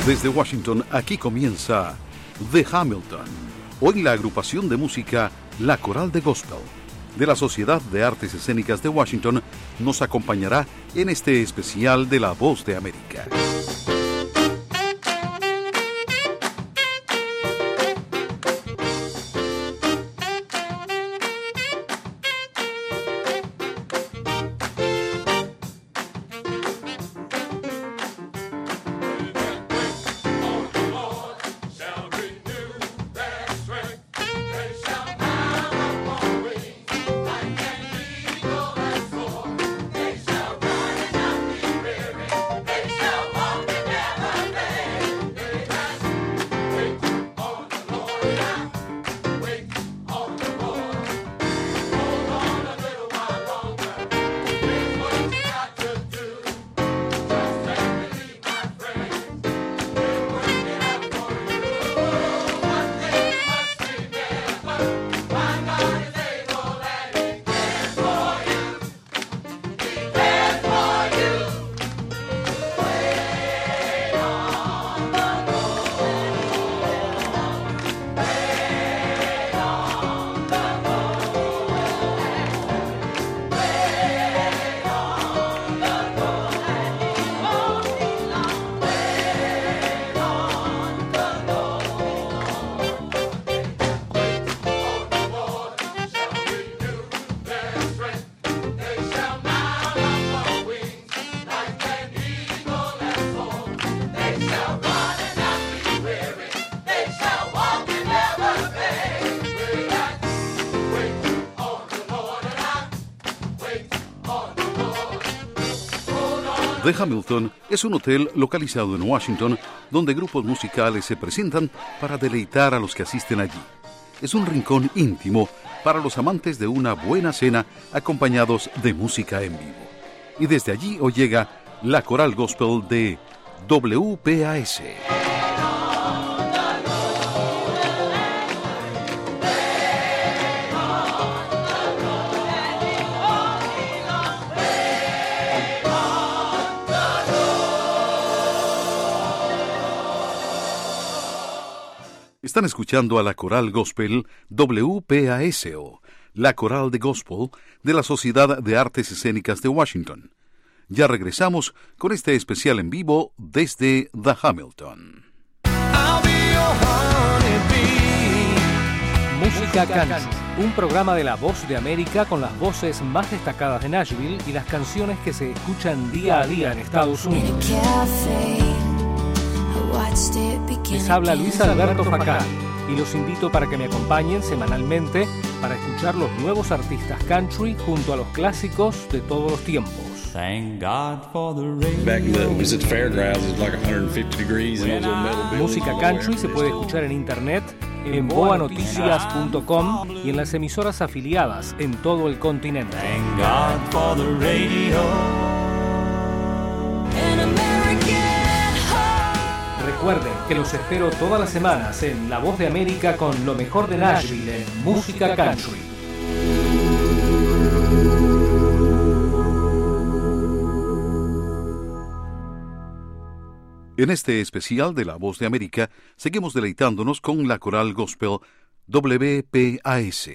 Desde Washington, aquí comienza The Hamilton. Hoy la agrupación de música La Coral de Gospel de la Sociedad de Artes Escénicas de Washington nos acompañará en este especial de La Voz de América. The Hamilton es un hotel localizado en Washington donde grupos musicales se presentan para deleitar a los que asisten allí. Es un rincón íntimo para los amantes de una buena cena acompañados de música en vivo. Y desde allí hoy llega la Coral Gospel de WPAS. Están escuchando a la Coral Gospel WPASO, la Coral de Gospel de la Sociedad de Artes Escénicas de Washington. Ya regresamos con este especial en vivo desde The Hamilton. Música Country, un programa de La Voz de América con las voces más destacadas de Nashville y las canciones que se escuchan día a día en Estados Unidos. Les habla Luis Alberto Facán y los invito para que me acompañen semanalmente para escuchar los nuevos artistas country junto a los clásicos de todos los tiempos. Thank God for the rain. Back when it was at the fairgrounds, it was like 150 degrees and those little metal buildings. Música country se puede escuchar en internet en boanoticias.com y en las emisoras afiliadas en todo el continente. Thank God for the radio. Recuerden que los espero todas las semanas en La Voz de América con lo mejor de Nashville en música country. En este especial de La Voz de América, seguimos deleitándonos con la Coral Gospel WPAS.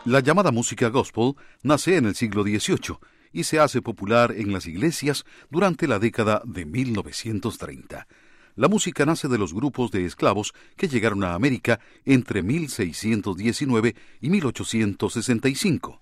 La llamada música gospel nace en el siglo XVIII y se hace popular en las iglesias durante la década de 1930. La música nace de los grupos de esclavos que llegaron a América entre 1619 y 1865.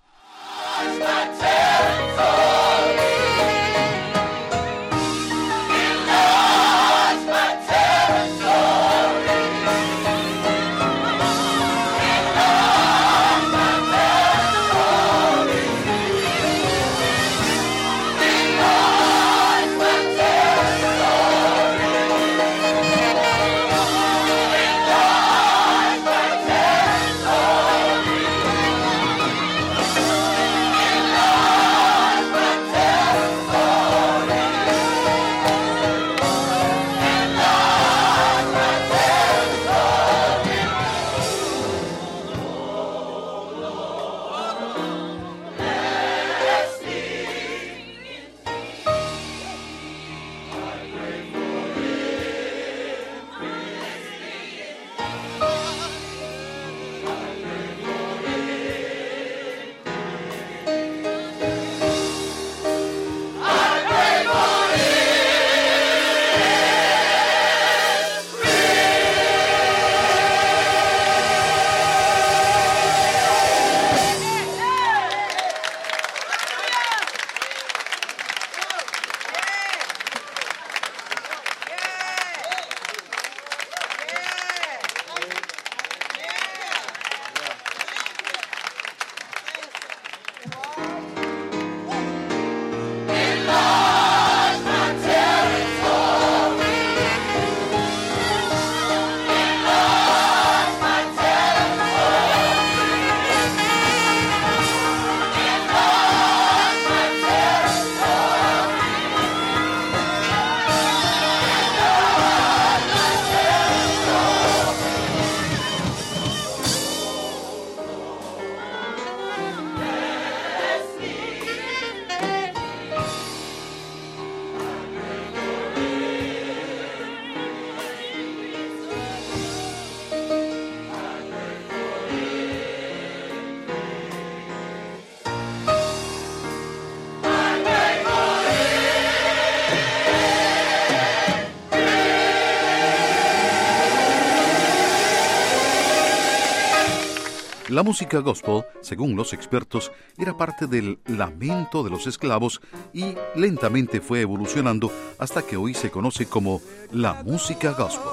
La música gospel, según los expertos, era parte del lamento de los esclavos y lentamente fue evolucionando hasta que hoy se conoce como la música gospel.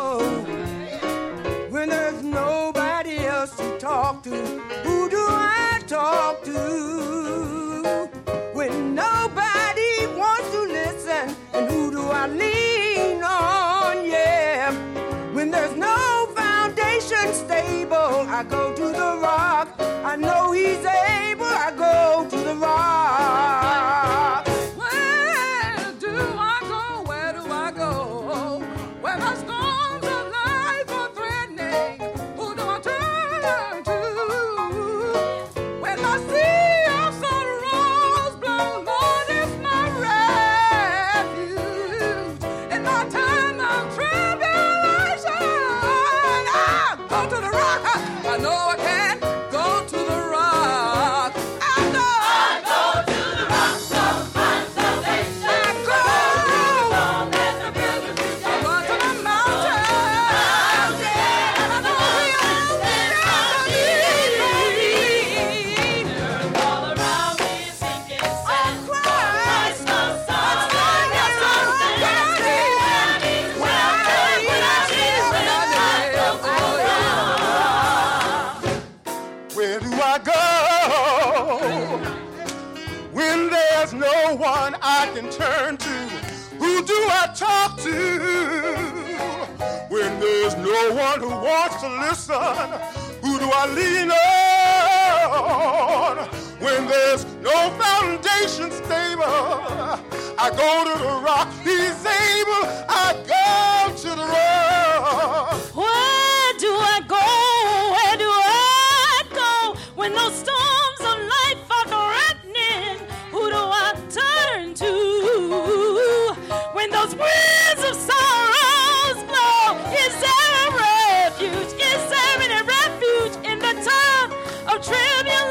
When there's nobody else to talk to, who do I talk to? When nobody wants to listen, and who do I lean on? Yeah, when there's no foundation stable, I go to the rock. I know he's able, I go to the rock. Where do I go? Where do I go? Where the storms of life are threatening, who do I turn to? When the sea of sorrows blows, Lord is my refuge. In my time of tribulation, I go to the rock. I know I can go to the rock. I go to the rock, so find salvation. I go. I run to the mountain. And I know he'll me. All around me is sinking sand. Christ, the Son of God, yes, where do I go when there's no one I can turn to? Who do I talk to when there's no one who wants to listen? Who do I lean on when there's no foundation stable? I go to the rock, he's able, I go to the rock. Where do I go? Where do I go when those storms of life are threatening? Who do I turn to when those winds of sorrows blow? Is there a refuge? Is there any refuge in the time of tribulation?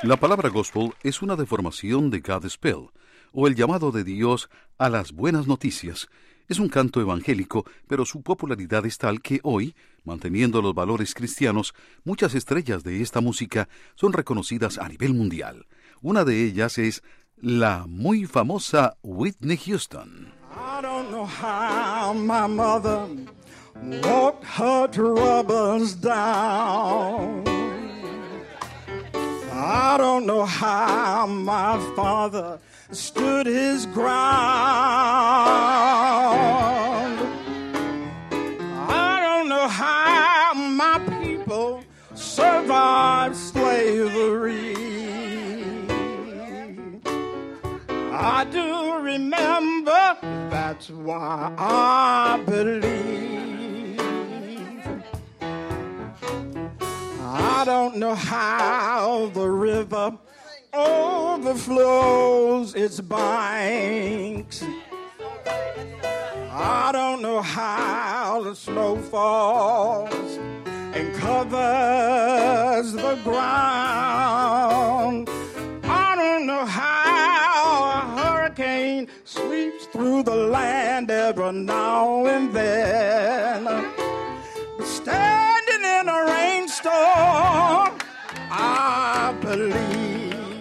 La palabra gospel es una deformación de Godspell, o el llamado de Dios a las buenas noticias. Es un canto evangélico, pero su popularidad es tal que hoy, manteniendo los valores cristianos, muchas estrellas de esta música son reconocidas a nivel mundial. Una de ellas es la muy famosa Whitney Houston. I don't know how my mother walked her troubles down. I don't know how my father stood his ground. I don't know how my people survived slavery. I do remember, that's why I believe. I don't know how the river overflows its banks. I don't know how the snow falls and covers the ground. I don't know how a hurricane sweeps through the land every now and then. But standing in a rainstorm, I believe.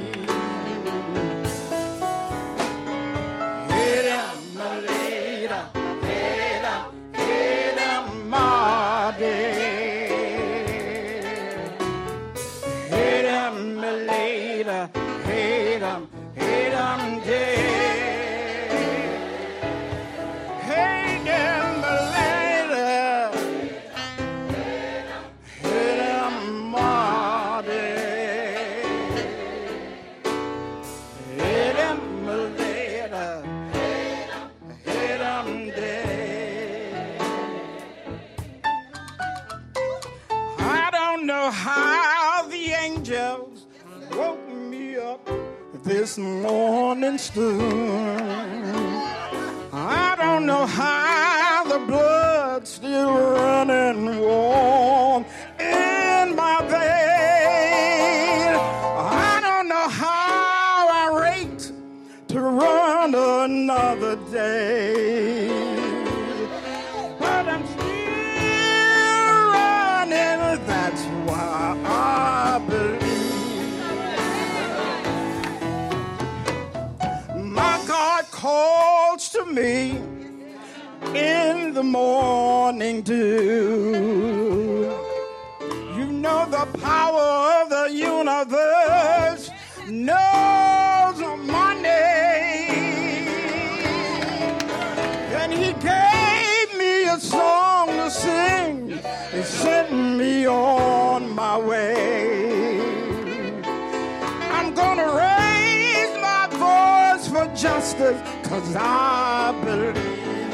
This morning stood. I don't know how the blood's still running warm in my vein. I don't know how I rate to run another day. But I'm still running, that's why I believe. Calls to me in the morning dew. You know the power of the universe knows my name. And he gave me a song to sing and sent me on my way. I'm gonna raise my voice for justice, 'cause I believe.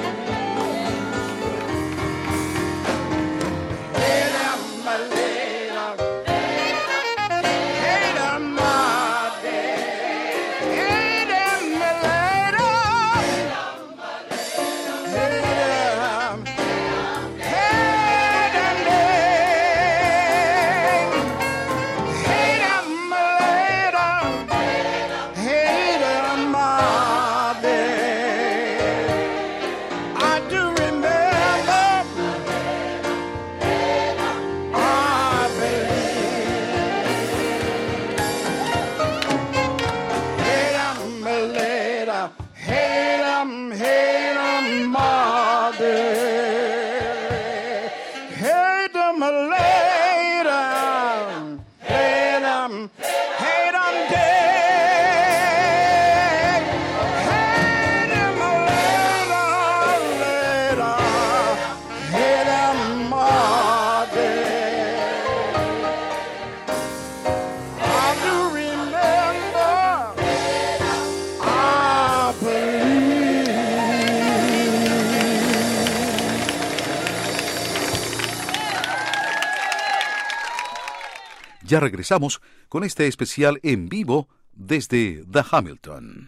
Ya regresamos con este especial en vivo desde The Hamilton.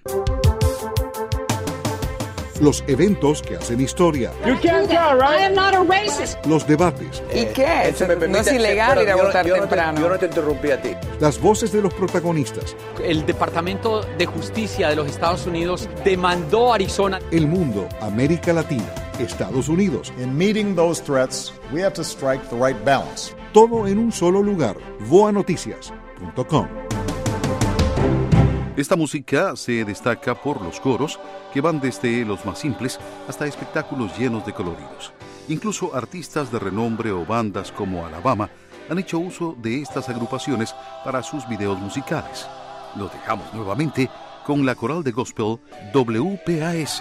Los eventos que hacen historia. You can't tell, right? I am not a racist. Los debates. ¿Y qué? No es ilegal ir a votar temprano. Yo no te interrumpí a ti. Las voces de los protagonistas. El Departamento de Justicia de los Estados Unidos demandó a Arizona. El mundo, América Latina, Estados Unidos. In meeting those threats, we have to strike the right balance. Todo en un solo lugar. voanoticias.com. Esta música se destaca por los coros, que van desde los más simples hasta espectáculos llenos de coloridos. Incluso artistas de renombre o bandas como Alabama han hecho uso de estas agrupaciones para sus videos musicales. Los dejamos nuevamente con la coral de gospel WPAS.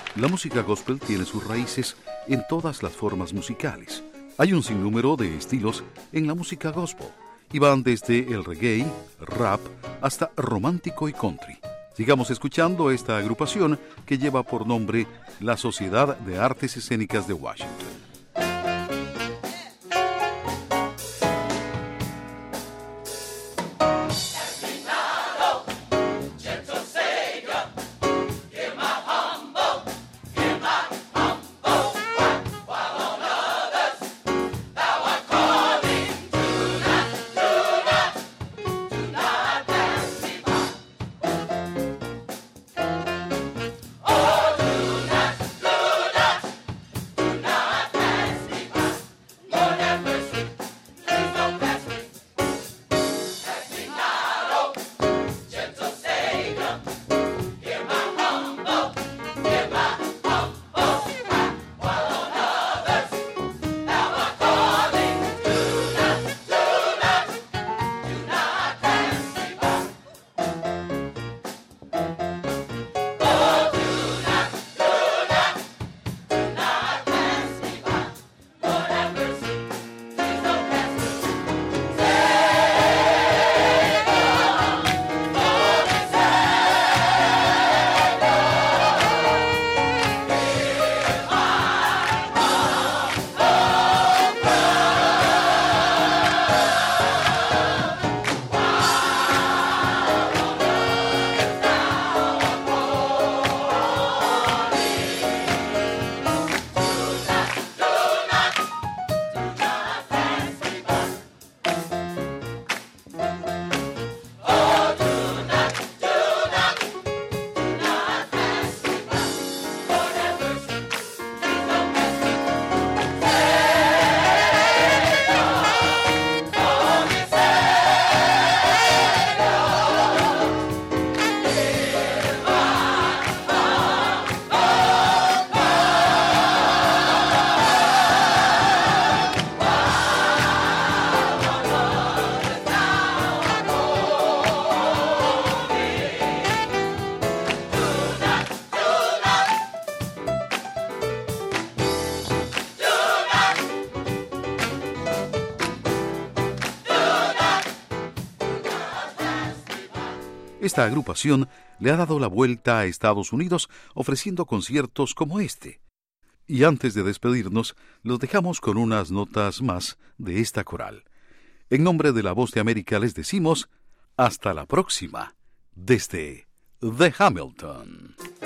La música gospel tiene sus raíces en todas las formas musicales. Hay un sinnúmero de estilos en la música gospel, y van desde el reggae, rap, hasta romántico y country. Sigamos escuchando esta agrupación que lleva por nombre la Sociedad de Artes Escénicas de Washington. Esta agrupación le ha dado la vuelta a Estados Unidos ofreciendo conciertos como este. Y antes de despedirnos, los dejamos con unas notas más de esta coral. En nombre de La Voz de América les decimos, hasta la próxima, desde The Hamilton.